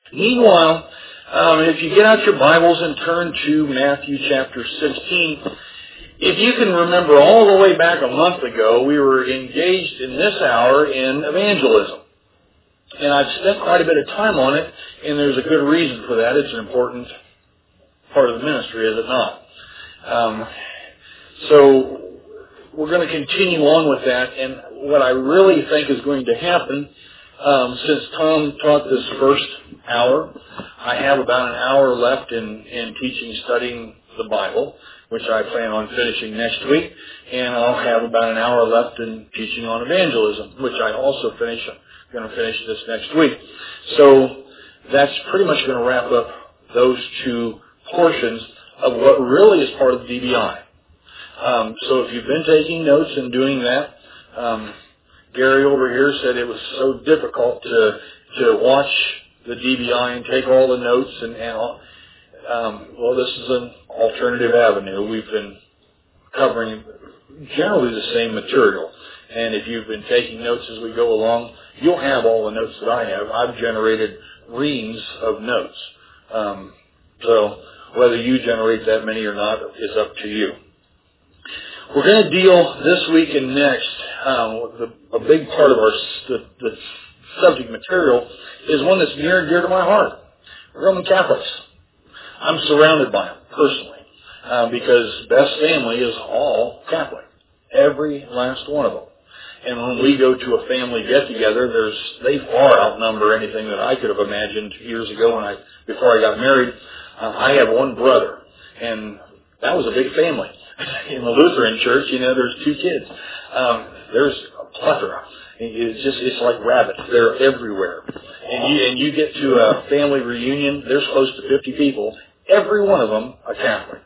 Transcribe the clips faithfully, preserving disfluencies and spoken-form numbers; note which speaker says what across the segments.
Speaker 1: Meanwhile, um, if you get out your Bibles and turn to Matthew chapter sixteen, if you can remember all the way back a month ago, we were engaged in this hour in evangelism. And I've spent quite a bit of time on it, and there's a good reason for that. It's an important part of the ministry, is it not? Um, so we're going to continue on with that, and what I really think is going to happen, um, since Tom taught this first hour, I have about an hour left in, in teaching, studying the Bible, which I plan on finishing next week, and I'll have about an hour left in teaching on evangelism, which I also finish. I'm going to finish this next week. So that's pretty much going to wrap up those two portions of what really is part of the D B I. Um, so if you've been taking notes and doing that, um, Gary over here said it was so difficult to to watch the D B I and take all the notes and, and all. Um, well, this is an alternative avenue. We've been covering generally the same material. And if you've been taking notes as we go along, you'll have all the notes that I have. I've generated reams of notes. Um, so whether you generate that many or not is up to you. We're going to deal this week and next, um, with the, a big part of our the, the subject material is one that's near and dear to my heart, Roman Catholics. I'm surrounded by them, personally, uh, because Beth's family is all Catholic, every last one of them. And when we go to a family get-together, there's they far outnumber anything that I could have imagined years ago when I before I got married. Uh, I have one brother, and that was a big family. In the Lutheran church, you know, there's two kids. Um, there's a plethora. It's just, it's like rabbits. They're everywhere. And you, and you get to a family reunion, there's close to fifty people. Every one of them a Catholic.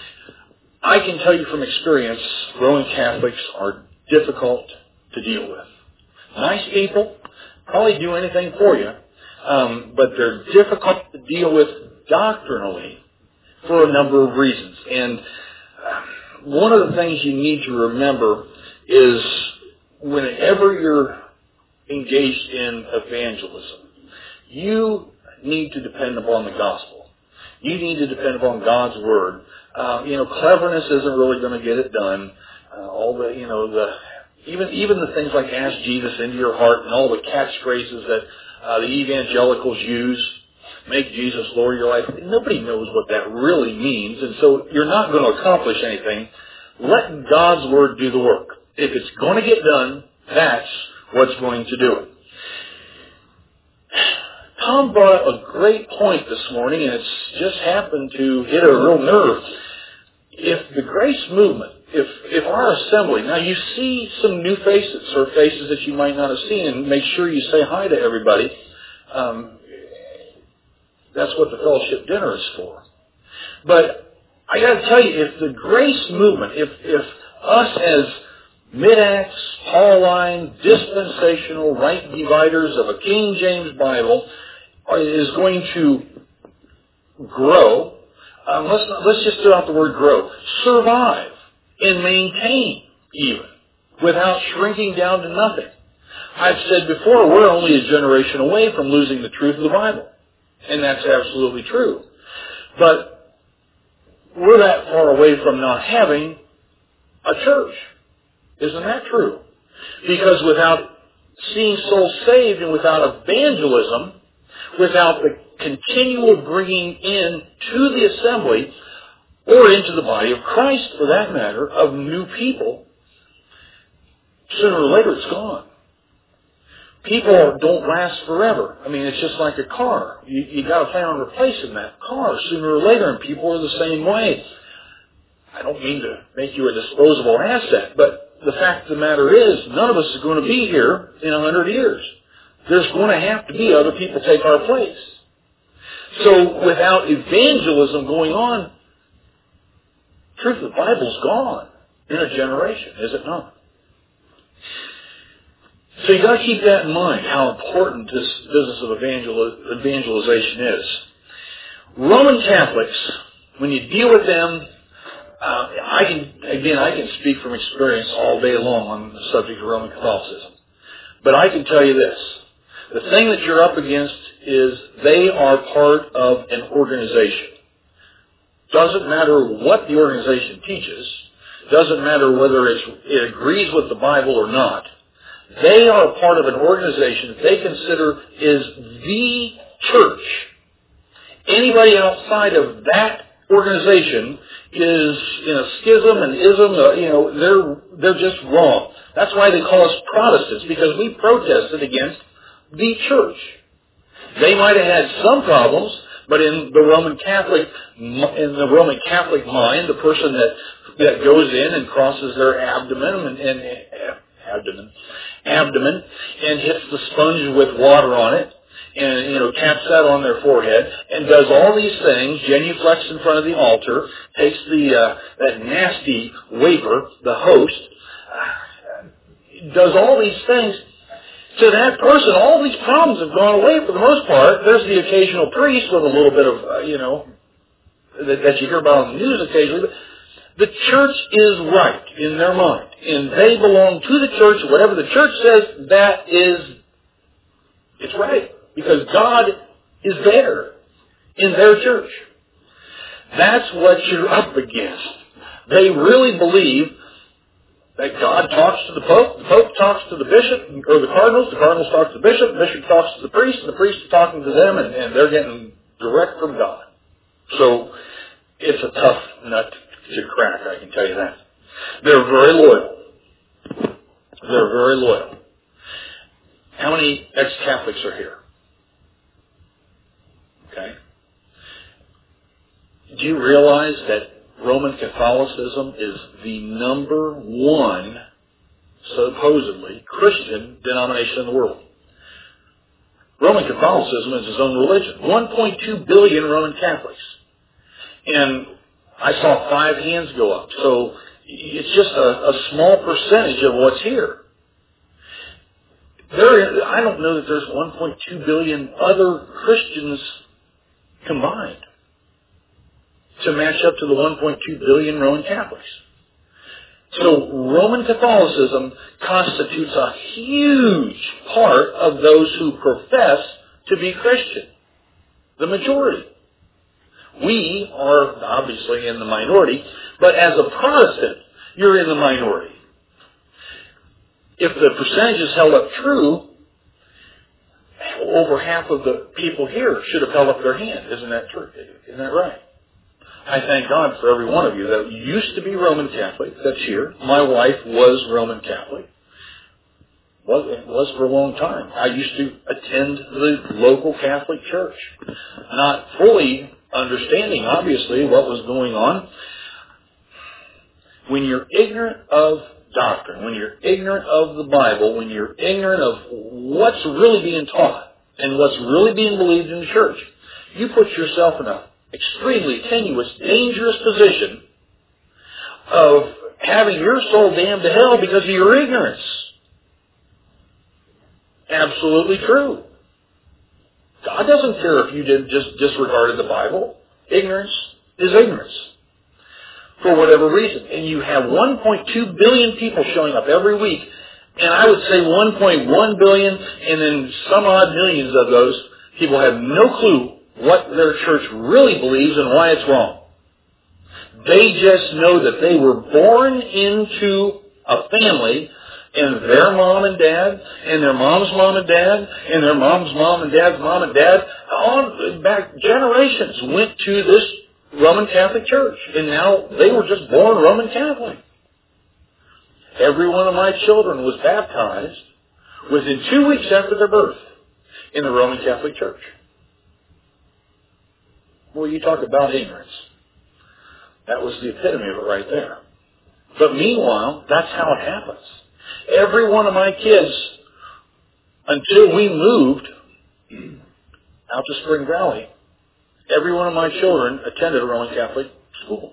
Speaker 1: I can tell you from experience, Roman Catholics are difficult to deal with. Nice people, probably do anything for you, um, but they're difficult to deal with doctrinally for a number of reasons. And uh, one of the things you need to remember is whenever you're engaged in evangelism, you need to depend upon the gospel. You need to depend upon God's Word. Uh, you know, cleverness isn't really going to get it done. Uh, all the, you know, the even even the things like "Ask Jesus into your heart" and all the catchphrases that uh, the evangelicals use, "Make Jesus Lord of your life." Nobody knows what that really means, and so you're not going to accomplish anything. Let God's Word do the work. If it's going to get done, that's what's going to do it. Tom brought up a great point this morning, and it's just happened to hit a real nerve. If the grace movement, if if our assembly, now you see some new faces or faces that you might not have seen, and make sure you say hi to everybody. Um, that's what the fellowship dinner is for. But I got to tell you, if the grace movement, if if us as mid-acts, Pauline, dispensational, right dividers of a King James Bible is going to grow, um, let's not, let's just throw out the word grow, survive and maintain even without shrinking down to nothing. I've said before, we're only a generation away from losing the truth of the Bible, and that's absolutely true. But we're that far away from not having a church. Isn't that true? Because without seeing souls saved and without evangelism, without the continual bringing in to the assembly or into the body of Christ, for that matter, of new people, sooner or later it's gone. People don't last forever. I mean, it's just like a car. You, you got to plan on replacing that car sooner or later, and people are the same way. I don't mean to make you a disposable asset, but the fact of the matter is, none of us is going to be here in a hundred years. There's going to have to be other people take our place. So without evangelism going on, the truth of the Bible's gone in a generation, is it not? So you've got to keep that in mind, how important this business of evangel- evangelization is. Roman Catholics, when you deal with them, uh, I can, again, I can speak from experience all day long on the subject of Roman Catholicism. But I can tell you this. The thing that you're up against is they are part of an organization. Doesn't matter what the organization teaches. Doesn't matter whether it's, it agrees with the Bible or not. They are part of an organization that they consider is the church. Anybody outside of that organization is in a schism and ism. Uh, you know, they're they're just wrong. That's why they call us Protestants, because we protested against the church. They might have had some problems, but in the Roman Catholic in the Roman Catholic mind, the person that that goes in and crosses their abdomen and, and uh, abdomen abdomen and hits the sponge with water on it, and, you know, taps that on their forehead, and does all these things, genuflects in front of the altar, takes the uh, that nasty wafer, the host, uh, does all these things. To that person, all these problems have gone away for the most part. There's the occasional priest with a little bit of, uh, you know, that, that you hear about on the news occasionally. But the church is right in their mind, and they belong to the church. Whatever the church says, that is, it's right. Because God is there in their church. That's what you're up against. They really believe that God talks to the Pope, the Pope talks to the bishop, or the cardinals, the cardinals talk to the bishop, the bishop talks to the priest, and the priest is talking to them, and, and they're getting direct from God. So it's a tough nut to crack, I can tell you that. They're very loyal. They're very loyal. How many ex-Catholics are here? Okay. Do you realize that Roman Catholicism is the number one, supposedly, Christian denomination in the world? Roman Catholicism is its own religion. one point two billion Roman Catholics. And I saw five hands go up. So it's just a, a small percentage of what's here. There, I don't know that there's one point two billion other Christians combined to match up to the one point two billion Roman Catholics. So Roman Catholicism constitutes a huge part of those who profess to be Christian. The majority. We are obviously in the minority, but as a Protestant, you're in the minority. If the percentage is held up true, over half of the people here should have held up their hand. Isn't that true? Isn't that right? I thank God for every one of you that used to be Roman Catholic that's here. My wife was Roman Catholic. Was, was for a long time. I used to attend the local Catholic church, not fully understanding, obviously, what was going on. When you're ignorant of doctrine, when you're ignorant of the Bible, when you're ignorant of what's really being taught and what's really being believed in the church, you put yourself in an extremely tenuous, dangerous position of having your soul damned to hell because of your ignorance. Absolutely true. God doesn't care if you did just disregarded the Bible. Ignorance is ignorance. For whatever reason. And you have one point two billion people showing up every week. And I would say one point one billion, and then some odd millions of those people have no clue what their church really believes and why it's wrong. They just know that they were born into a family, and their mom and dad, and their mom's mom and dad, and their mom's mom and dad's mom and dad, all back generations went to this Roman Catholic church. And now they were just born Roman Catholic. Every one of my children was baptized within two weeks after their birth in the Roman Catholic Church. Well, you talk about ignorance. That was the epitome of it right there. But meanwhile, that's how it happens. Every one of my kids, until we moved out to Spring Valley, every one of my children attended a Roman Catholic school.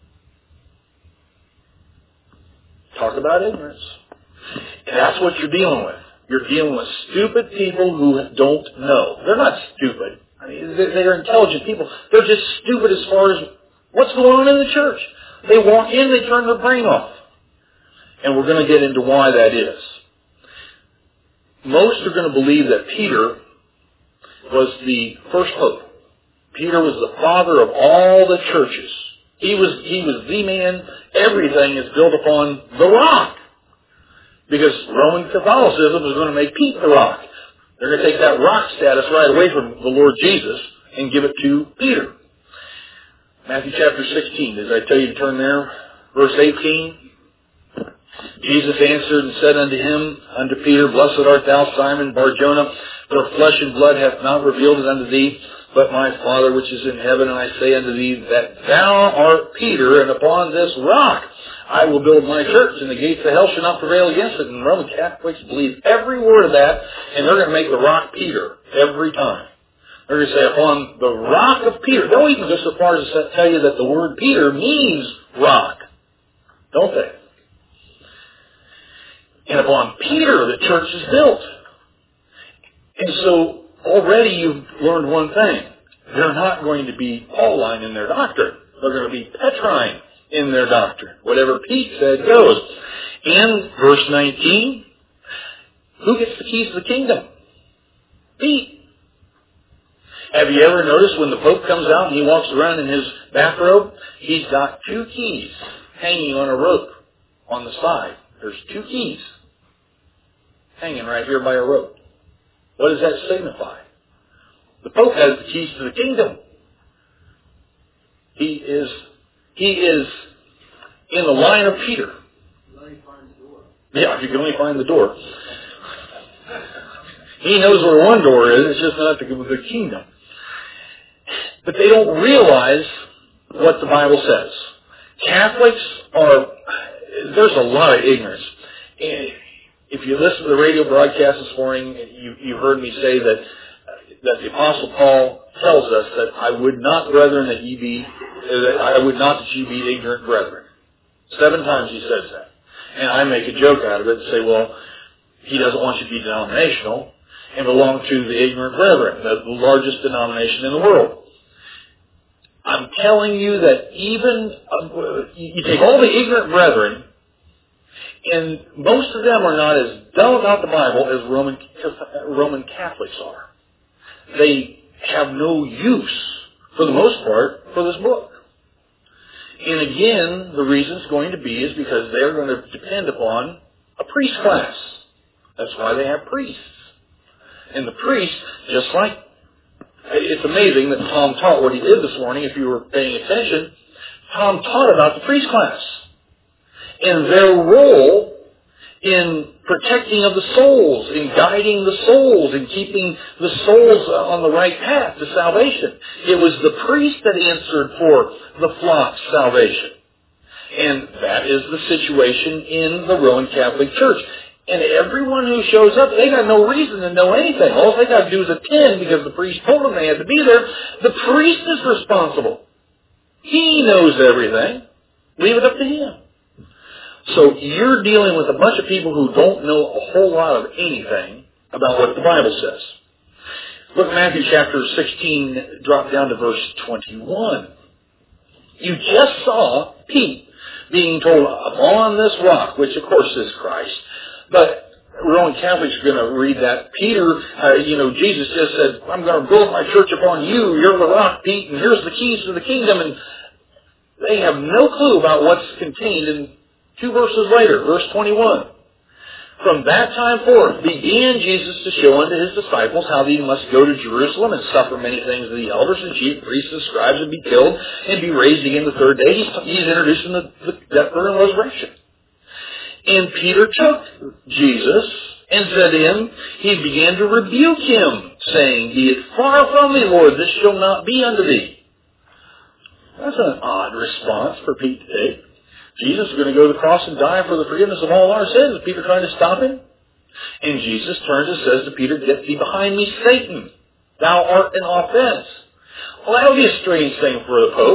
Speaker 1: Talk about ignorance. And that's what you're dealing with. You're dealing with stupid people who don't know. They're not stupid. I mean, they're intelligent people. They're just stupid as far as what's going on in the church. They walk in, they turn their brain off. And we're going to get into why that is. Most are going to believe that Peter was the first pope. Peter was the father of all the churches. He was, he was the man. Everything is built upon the rock. Because Roman Catholicism is going to make Pete the rock. They're going to take that rock status right away from the Lord Jesus and give it to Peter. Matthew chapter sixteen. Did I tell you to turn there? Verse eighteen. Jesus answered and said unto him, unto Peter, Blessed art thou, Simon Bar-Jonah, for flesh and blood hath not revealed it unto thee, but my Father which is in heaven. And I say unto thee, that thou art Peter, and upon this rock I will build my church, and the gates of hell shall not prevail against it. And Roman Catholics believe every word of that, and they're going to make the rock Peter every time. They're going to say, upon the rock of Peter. They'll even go so far as to tell you that the word Peter means rock. Don't they? And upon Peter, the church is built. And so, already you've learned one thing. They're not going to be Pauline in their doctrine. They're going to be Petrine in their doctrine. Whatever Pete said goes. And verse nineteen, who gets the keys to the kingdom? Pete. Have you ever noticed when the Pope comes out and he walks around in his bathrobe, he's got two keys hanging on a rope on the side. There's two keys hanging right here by a rope. What does that signify? The Pope has the keys to the kingdom. He is, he is in the line of Peter. Yeah, if you can only find the door. He knows where one door is, it's just not the, the kingdom. But they don't realize what the Bible says. Catholics are, there's a lot of ignorance. If you listen to the radio broadcast this morning, you, you heard me say that, that the Apostle Paul tells us that I would not, brethren, that ye be, that I would not that ye be ignorant brethren. Seven times he says that. And I make a joke out of it and say, well, he doesn't want you to be denominational and belong to the ignorant brethren, the largest denomination in the world. I'm telling you that even, uh, you take all the ignorant brethren, and most of them are not as dumb about the Bible as Roman, Roman Catholics are. They have no use, for the most part, for this book. And again, the reason it's going to be is because they're going to depend upon a priest class. That's why they have priests. And the priest, just like, it's amazing that Tom taught what he did this morning, if you were paying attention. Tom taught about the priest class and their role in protecting of the souls, in guiding the souls, in keeping the souls on the right path to salvation. It was the priest that answered for the flock's salvation. And that is the situation in the Roman Catholic Church. And everyone who shows up, they got no reason to know anything. All they got to do is attend because the priest told them they had to be there. The priest is responsible. He knows everything. Leave it up to him. So you're dealing with a bunch of people who don't know a whole lot of anything about what the Bible says. Look at Matthew chapter sixteen, drop down to verse twenty-one. You just saw Pete being told, upon this rock, which of course is Christ. But Roman Catholics are going to read that. Peter, uh, you know, Jesus just said, I'm going to build my church upon you. You're the rock, Pete, and here's the keys to the kingdom. And they have no clue about what's contained in two verses later, verse twenty-one. From that time forth began Jesus to show unto his disciples how he must go to Jerusalem and suffer many things of the elders and chief priests and scribes and be killed and be raised again the third day. He's, he's introducing the, the death, burial, and resurrection. And Peter took Jesus and said to him, he began to rebuke him, saying, Be it far from me, Lord, this shall not be unto thee. That's an odd response for Pete to take. Jesus is going to go to the cross and die for the forgiveness of all our sins. Is Peter trying to stop him? And Jesus turns and says to Peter, Get thee behind me, Satan. Thou art an offense. Well, that would be a strange thing for the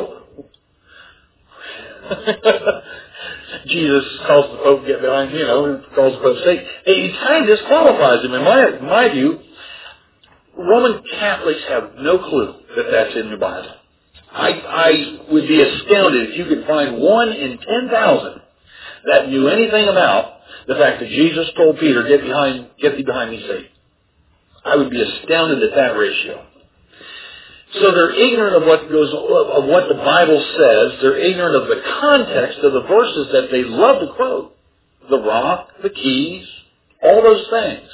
Speaker 1: Pope. Jesus calls the Pope, get behind, you know, calls the Pope Satan. He kind of disqualifies him. In my, in my view, Roman Catholics have no clue that that's in the Bible. I, I would be astounded if you could find one in ten thousand that knew anything about the fact that Jesus told Peter, get behind, get thee behind me, Satan. I would be astounded at that ratio. So they're ignorant of what goes, of what the Bible says. They're ignorant of the context of the verses that they love to quote. The rock, the keys, all those things.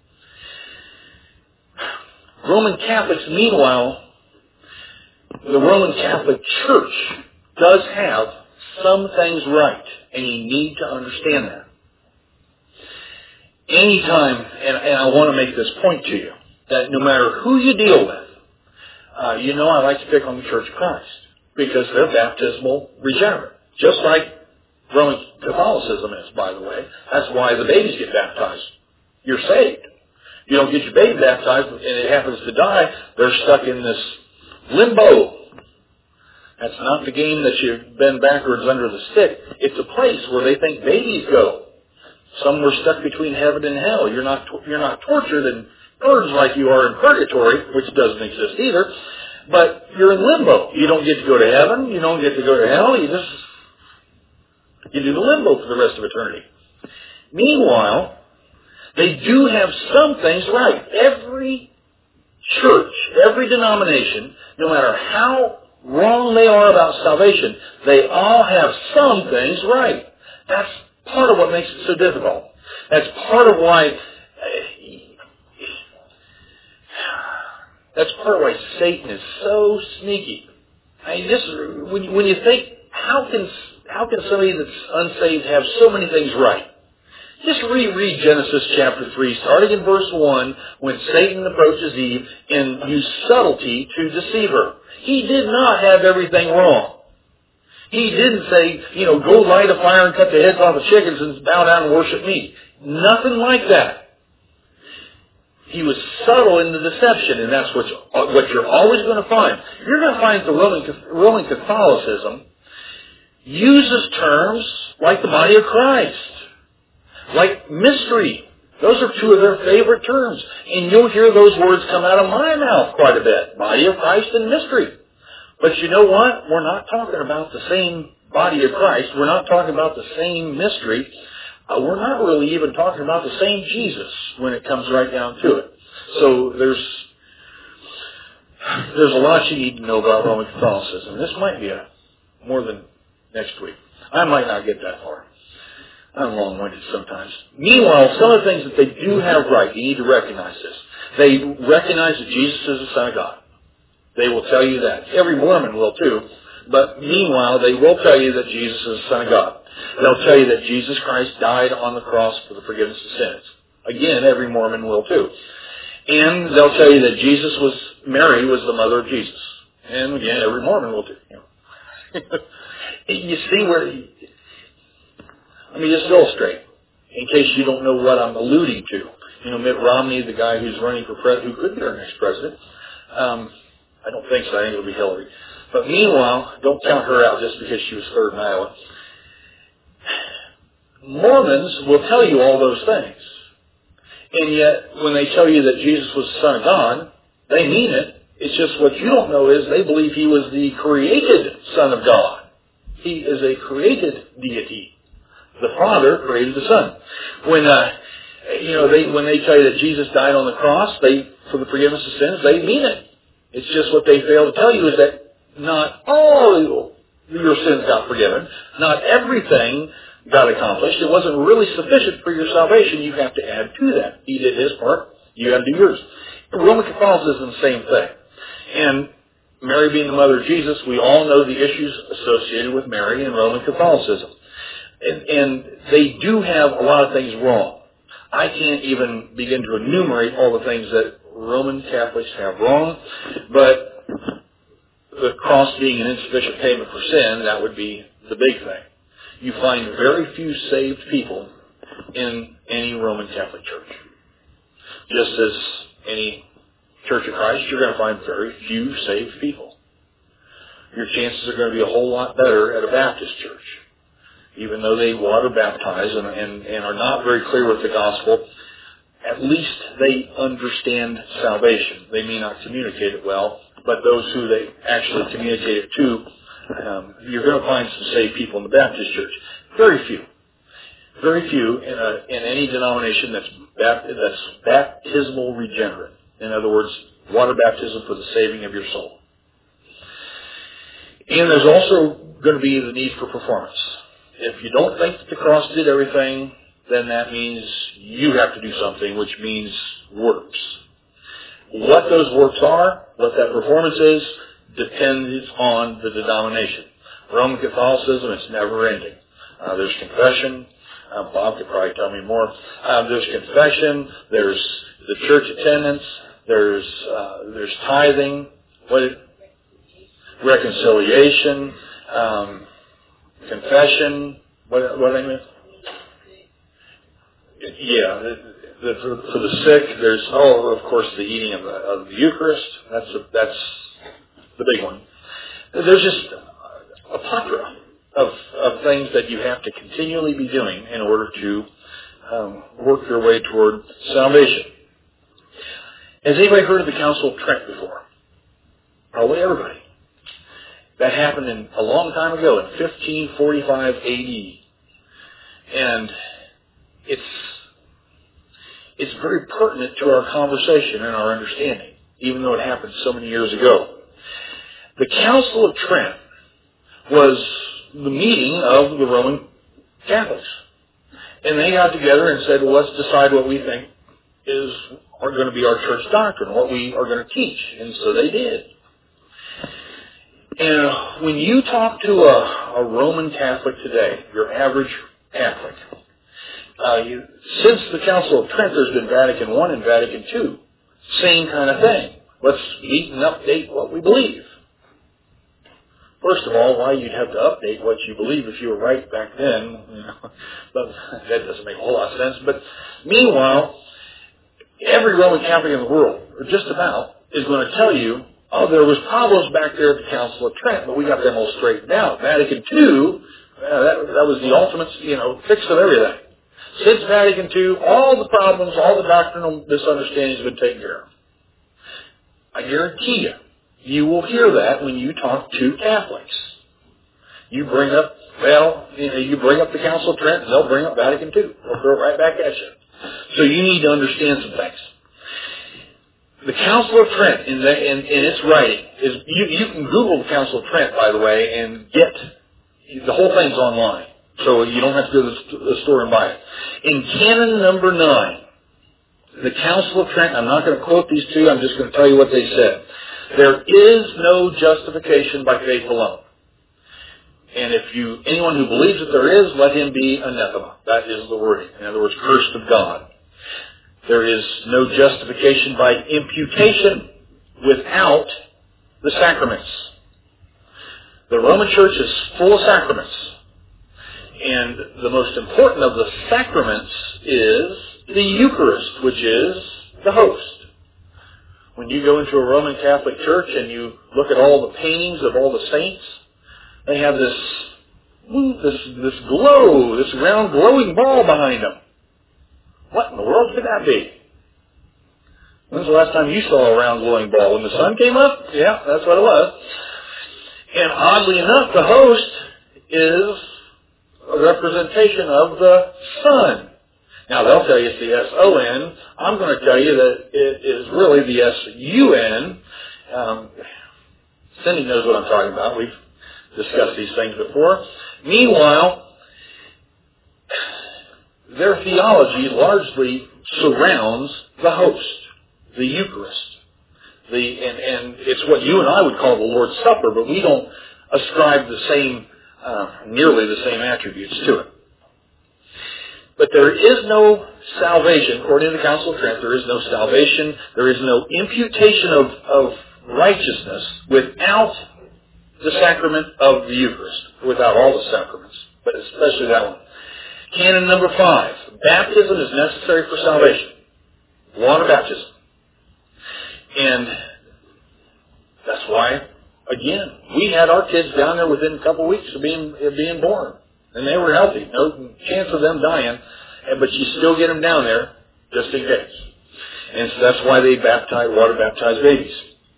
Speaker 1: Roman Catholics, meanwhile, the Roman Catholic Church does have some things right, and you need to understand that. Anytime, and, and I want to make this point to you, that no matter who you deal with, uh, you know I like to pick on the Church of Christ, because they're baptismal regenerate, just like Roman Catholicism is, by the way. That's why the babies get baptized. You're saved. You don't get your baby baptized and it happens to die, they're stuck in this limbo. That's not the game that you've been backwards under the stick. It's a place where they think babies go. Some were stuck between heaven and hell. You're not you're not tortured and burned like you are in purgatory, which doesn't exist either. But you're in limbo. You don't get to go to heaven. You don't get to go to hell. You just you do the limbo for the rest of eternity. Meanwhile, they do have some things right. Every church, every denomination, no matter how wrong they are about salvation, they all have some things right. That's part of what makes it so difficult. That's part of why that's part of why Satan is so sneaky. I mean, this when you, when you think, how can how can somebody that's unsaved have so many things right? Just reread Genesis chapter three, starting in verse one, when Satan approaches Eve and used subtlety to deceive her. He did not have everything wrong. He didn't say, you know, go light a fire and cut the heads off the chickens and bow down and worship me. Nothing like that. He was subtle in the deception, and that's what, you, what you're always going to find. You're going to find the Roman, Roman Catholicism uses terms like the body of Christ. Like mystery. Those are two of their favorite terms. And you'll hear those words come out of my mouth quite a bit. Body of Christ and mystery. But you know what? We're not talking about the same body of Christ. We're not talking about the same mystery. Uh, we're not really even talking about the same Jesus when it comes right down to it. So there's there's a lot you need to know about Roman Catholicism. This might be a, more than next week. I might not get that far. I'm long-winded sometimes. Meanwhile, some of the things that they do have right, you need to recognize this. They recognize that Jesus is the Son of God. They will tell you that. Every Mormon will too. But meanwhile, they will tell you that Jesus is the Son of God. They'll tell you that Jesus Christ died on the cross for the forgiveness of sins. Again, every Mormon will too. And they'll tell you that Jesus was, Mary was the mother of Jesus. And again, every Mormon will too. You know. You see where... Let me just illustrate, in case you don't know what I'm alluding to. You know, Mitt Romney, the guy who's running for president, who could be our next president. Um, I don't think so. I think it'll be Hillary. But meanwhile, don't count her out just because she was third in Iowa. Mormons will tell you all those things. And yet, when they tell you that Jesus was the Son of God, they mean it. It's just what you don't know is they believe he was the created Son of God. He is a created deity. The Father created the Son. When uh, you know they when they tell you that Jesus died on the cross, they for the forgiveness of sins, they mean it. It's just what they fail to tell you is that not all your sins got forgiven, not everything got accomplished. It wasn't really sufficient for your salvation. You have to add to that. He did his part. You have to do yours. Roman Catholicism is the same thing. And Mary being the mother of Jesus, we all know the issues associated with Mary and Roman Catholicism. And, and they do have a lot of things wrong. I can't even begin to enumerate all the things that Roman Catholics have wrong, but the cross being an insufficient payment for sin, that would be the big thing. You find very few saved people in any Roman Catholic church. Just as any Church of Christ, you're going to find very few saved people. Your chances are going to be a whole lot better at a Baptist church. Even though they water baptize and, and, and are not very clear with the gospel, at least they understand salvation. They may not communicate it well, but those who they actually communicate it to, um, you're going to find some saved people in the Baptist church. Very few. Very few in, a, in any denomination that's, bapt, that's baptismal regenerate. In other words, water baptism for the saving of your soul. And there's also going to be the need for performance. If you don't think that the cross did everything, then that means you have to do something, which means works. What those works are, what that performance is, depends on the denomination. Roman Catholicism, it's never ending. Uh, there's confession. Uh, Bob could probably tell me more. Uh, there's confession. There's the church attendance. There's uh, there's tithing. What? Reconciliation. Um, confession. What? What I mean? Yeah. The, the, for, for the sick, there's oh, of course, the eating of the, of the Eucharist. That's a, that's the big one. There's just a plethora of, of things that you have to continually be doing in order to um, work your way toward salvation. Has anybody heard of the Council of Trent before? Probably everybody. That happened in a long time ago, in fifteen forty-five A D. And it's it's very pertinent to our conversation and our understanding, even though it happened so many years ago. The Council of Trent was the meeting of the Roman Catholics. And they got together and said, well, let's decide what we think is are going to be our church doctrine, what we are going to teach. And so they did. And when you talk to a, a Roman Catholic today, your average Catholic, uh, you, since the Council of Trent, there's been Vatican One and Vatican Two. Same kind of thing. Let's meet and update what we believe. First of all, why you'd have to update what you believe if you were right back then, you know, but that doesn't make a whole lot of sense. But meanwhile, every Roman Catholic in the world, or just about, is going to tell you, oh, there was problems back there at the Council of Trent, but we got them all straightened out. Vatican Two, uh, that, that was the ultimate, you know, fix of everything. Since Vatican Two, all the problems, all the doctrinal misunderstandings have been taken care of. I guarantee you, you will hear that when you talk to Catholics. You bring up, well, you know, you bring up the Council of Trent, and they'll bring up Vatican Two. They'll throw it right back at you. So you need to understand some things. The Council of Trent, in, the, in, in its writing, is you, you can Google the Council of Trent, by the way, and get the whole thing's online. So you don't have to go to the, the store and buy it. In canon number nine, the Council of Trent, I'm not going to quote these two, I'm just going to tell you what they said. There is no justification by faith alone. And if you, anyone who believes that there is, let him be anathema. That is the wording. In other words, cursed of God. There is no justification by imputation without the sacraments. The Roman Church is full of sacraments. And the most important of the sacraments is the Eucharist, which is the host. When you go into a Roman Catholic church and you look at all the paintings of all the saints, they have this, this, this glow, this round glowing ball behind them. What in the world could that be? When's the last time you saw a round glowing ball? When the sun came up? Yeah, that's what it was. And oddly enough, the host is a representation of the sun. Now, they'll tell you it's the S O N. I'm going to tell you that it is really the S U N. Um, Cindy knows what I'm talking about. We've discussed these things before. Meanwhile, their theology largely surrounds the host, the Eucharist. The, and, and it's what you and I would call the Lord's Supper, but we don't ascribe the same, uh, nearly the same attributes to it. But there is no salvation, according to the Council of Trent, there is no salvation, there is no imputation of, of righteousness without the sacrament of the Eucharist, without all the sacraments, but especially that one. Canon number five, baptism is necessary for salvation. Water baptism. And that's why, again, we had our kids down there within a couple of weeks of being, of being born. And they were healthy. No chance of them dying. But you still get them down there just in case. And so that's why they baptize, water baptize babies.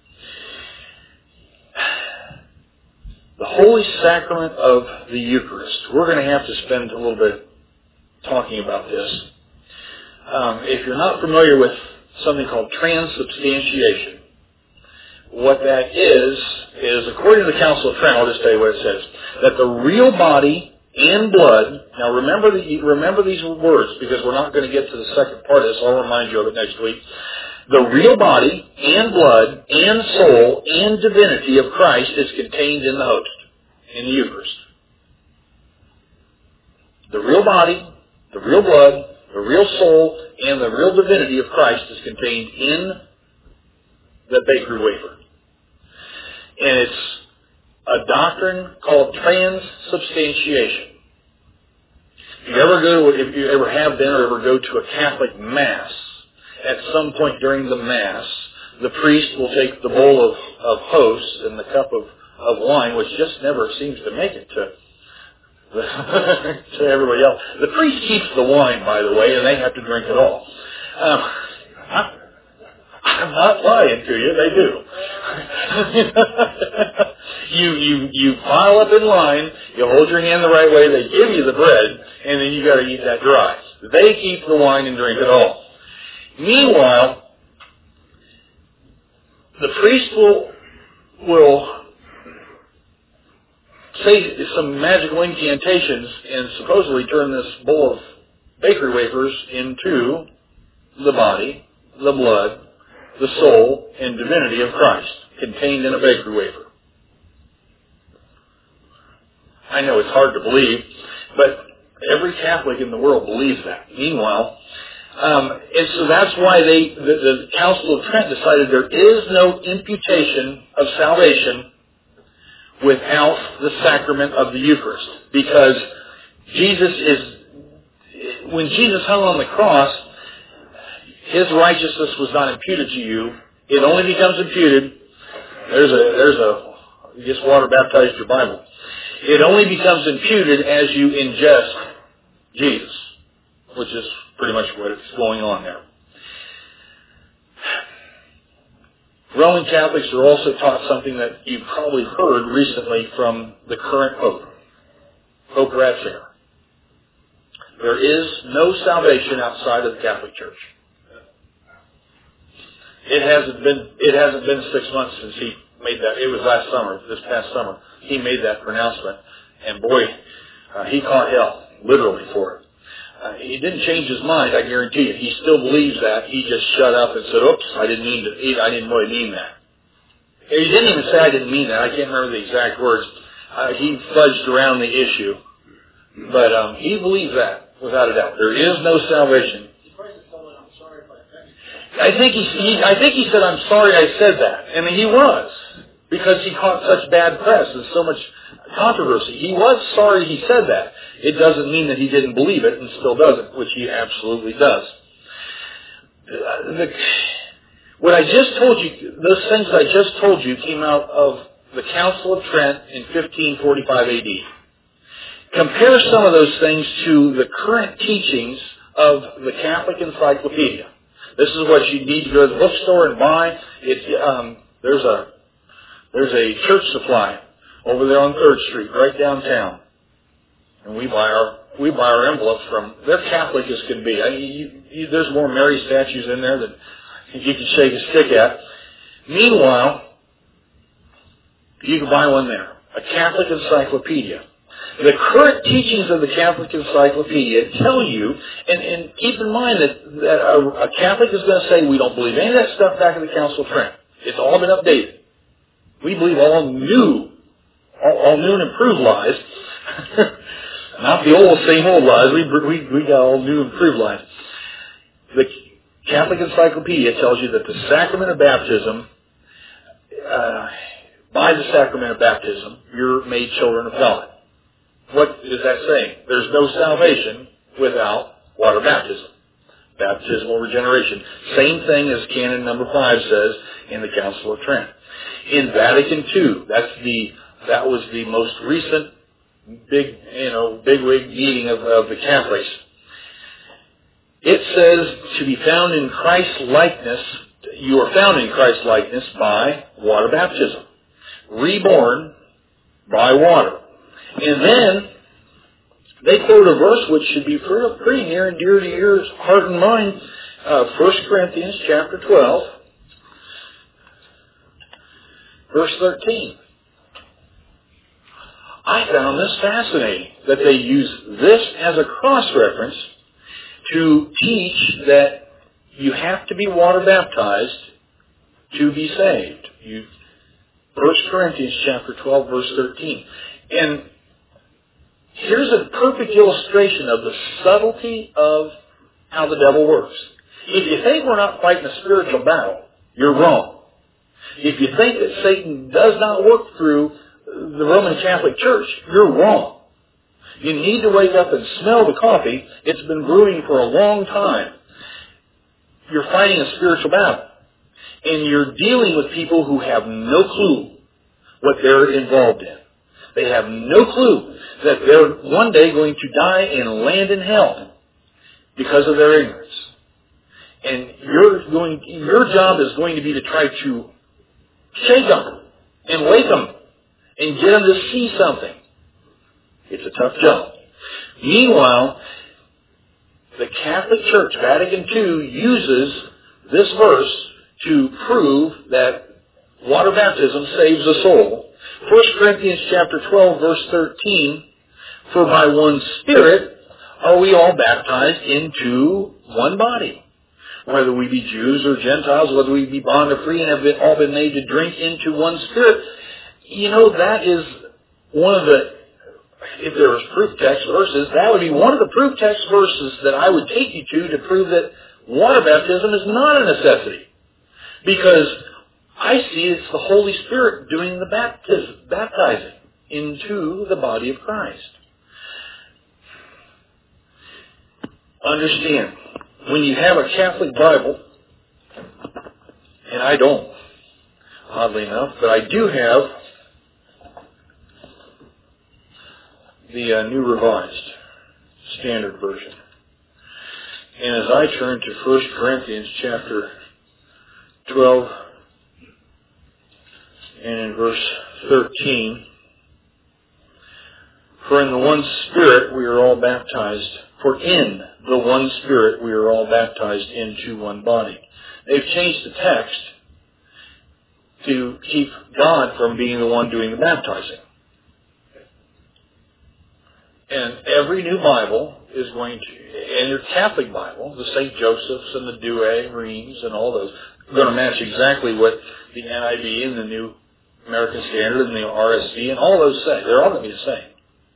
Speaker 1: The Holy Sacrament of the Eucharist. We're going to have to spend a little bit talking about this. Um, if you're not familiar with something called transubstantiation. What that is, is according to the Council of Trent, I'll just tell you what it says, that the real body and blood, now remember the, remember these words, because we're not going to get to the second part of this, I'll remind you of it next week. The real body and blood and soul and divinity of Christ is contained in the host, in the Eucharist. The real body, the real blood, the real soul, and the real divinity of Christ is contained in the bakery wafer. And it's a doctrine called transubstantiation. If you ever go, if you ever have been or ever go to a Catholic Mass, at some point during the Mass, the priest will take the bowl of, of host and the cup of, of wine, which just never seems to make it to the, to everybody else. The priest keeps the wine, by the way, and they have to drink it all. Um, I, I'm not lying to you, they do. you, you, you pile up in line, you hold your hand the right way, they give you the bread, and then you got to eat that dry. They keep the wine and drink it all. Meanwhile, the priest will, will say some magical incantations and supposedly turn this bowl of bakery wafers into the body, the blood, the soul, and divinity of Christ, contained in a bakery wafer. I know it's hard to believe, but every Catholic in the world believes that. Meanwhile, um, and so that's why they, the, the Council of Trent decided there is no imputation of salvation without the sacrament of the Eucharist. Because Jesus is, when Jesus hung on the cross, His righteousness was not imputed to you. It only becomes imputed. There's a, there's a, you just water baptized your Bible. It only becomes imputed as you ingest Jesus, which is pretty much what's going on there. Roman Catholics are also taught something that you've probably heard recently from the current Pope, Pope Ratzinger. There is no salvation outside of the Catholic Church. It hasn't been, it hasn't been six months since he made that. It was last summer, this past summer. He made that pronouncement. And boy, uh, he caught hell, literally, for it. Uh, he didn't change his mind, I guarantee you. He still believes that. He just shut up and said, oops, I didn't mean to, I didn't really mean that. He didn't even say I didn't mean that. I can't remember the exact words. Uh, he fudged around the issue. But um, he believes that, without a doubt. There is no salvation. I think he, he, I think he said, I'm sorry I said that. I mean, he was. Because he caught such bad press and so much controversy. He was sorry he said that. It doesn't mean that he didn't believe it and still doesn't, which he absolutely does. The, what I just told you, those things I just told you came out of the Council of Trent in fifteen forty-five A D. Compare some of those things to the current teachings of the Catholic Encyclopedia. This is what you need to go to the bookstore and buy. It, um, there's a there's a church supply over there on third Street, right downtown, and we buy our we buy our envelopes from. They're Catholic as can be. I mean, you, you, there's more Mary statues in there than you can shake a stick at. Meanwhile, you can buy one there, a Catholic Encyclopedia. The current teachings of the Catholic Encyclopedia tell you, and, and keep in mind that, that a, a Catholic is going to say, we don't believe any of that stuff back in the Council of Trent. It's all been updated. We believe all new, all, all new and improved lies. Not the old, same old lies. We, we, we got all new and improved lies. The Catholic Encyclopedia tells you that the sacrament of baptism, uh, by the sacrament of baptism, you're made children of God. What is that saying? There's no salvation without water baptism. Baptismal regeneration. Same thing as canon number five says in the Council of Trent. In Vatican two, that's the, that was the most recent big, you know, bigwig meeting of, of the Catholics. It says to be found in Christ's likeness, you are found in Christ's likeness by water baptism. Reborn by water. And then they quote a verse which should be pretty near and dear to your heart and mind. uh, First Corinthians chapter twelve, verse thirteen. I found this fascinating, that they use this as a cross-reference to teach that you have to be water baptized to be saved. You, First Corinthians chapter twelve, verse thirteen. And here's a perfect illustration of the subtlety of how the devil works. If you think we're not fighting a spiritual battle, you're wrong. If you think that Satan does not work through the Roman Catholic Church, you're wrong. You need to wake up and smell the coffee. It's been brewing for a long time. You're fighting a spiritual battle. And you're dealing with people who have no clue what they're involved in. They have no clue that they're one day going to die and land in hell because of their ignorance. And you're going, your job is going to be to try to shake them and wake them and get them to see something. It's a tough job. Meanwhile, the Catholic Church, Vatican two, uses this verse to prove that water baptism saves a soul. First Corinthians chapter twelve, verse thirteen, for by one Spirit are we all baptized into one body. Whether we be Jews or Gentiles, whether we be bond or free, and have been, all been made to drink into one Spirit. You know, that is one of the, if there was proof text verses, that would be one of the proof text verses that I would take you to to prove that water baptism is not a necessity. Because I see it's the Holy Spirit doing the baptism, baptizing into the body of Christ. Understand, when you have a Catholic Bible, and I don't, oddly enough, but I do have the uh, New Revised Standard Version. And as I turn to First Corinthians chapter twelve and in verse thirteen, for in the one Spirit we are all baptized, for in the one Spirit we are all baptized into one body. They've changed the text to keep God from being the one doing the baptizing. And every new Bible is going to, and your Catholic Bible, the Saint Joseph's and the Douay, Reims, and all those, are going to match exactly what the N I V and the New American Standard and the R S V and all those say. They're all going to be the same.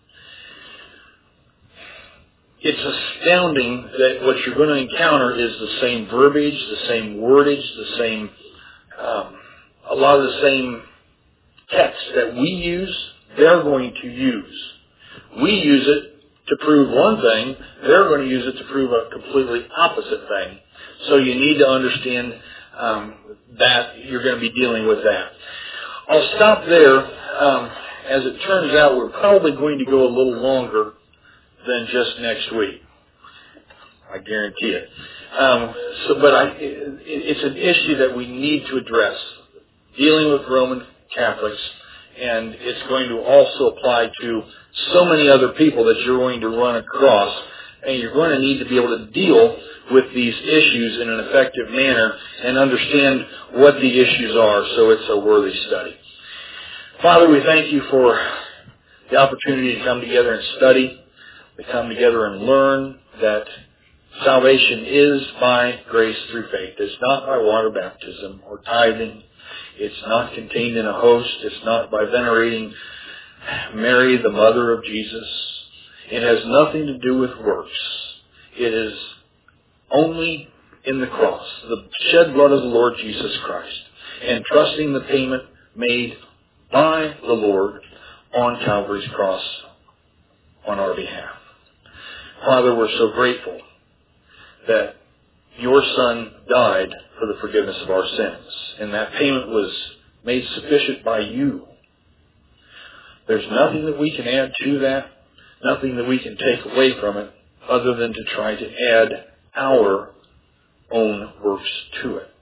Speaker 1: It's astounding that what you're going to encounter is the same verbiage, the same wordage, the same, um, a lot of the same text that we use, they're going to use. We use it to prove one thing, they're going to use it to prove a completely opposite thing. So you need to understand um, that you're going to be dealing with that. I'll stop there. Um, as it turns out, we're probably going to go a little longer than just next week. I guarantee it. Um, so, but I, it, it's an issue that we need to address, dealing with Roman Catholics, and it's going to also apply to so many other people that you're going to run across, and you're going to need to be able to deal with these issues in an effective manner and understand what the issues are, so it's a worthy study. Father, we thank you for the opportunity to come together and study, to come together and learn that salvation is by grace through faith. It's not by water baptism or tithing. It's not contained in a host. It's not by venerating Mary, the mother of Jesus. It has nothing to do with works. It is only in the cross, the shed blood of the Lord Jesus Christ, and trusting the payment made by the Lord on Calvary's cross on our behalf. Father, we're so grateful that your Son died for the forgiveness of our sins, and that payment was made sufficient by you. There's nothing that we can add to that, nothing that we can take away from it, other than to try to add our own works to it.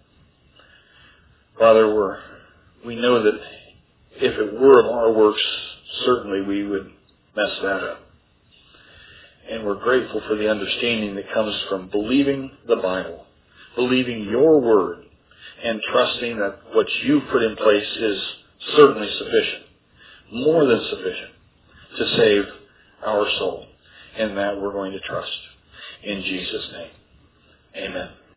Speaker 1: Father, we're, we know that if it were of our works, certainly we would mess that up. And we're grateful for the understanding that comes from believing the Bible, believing your word and trusting that what you've put in place is certainly sufficient, more than sufficient, to save our soul. And that we're going to trust. In Jesus' name, amen.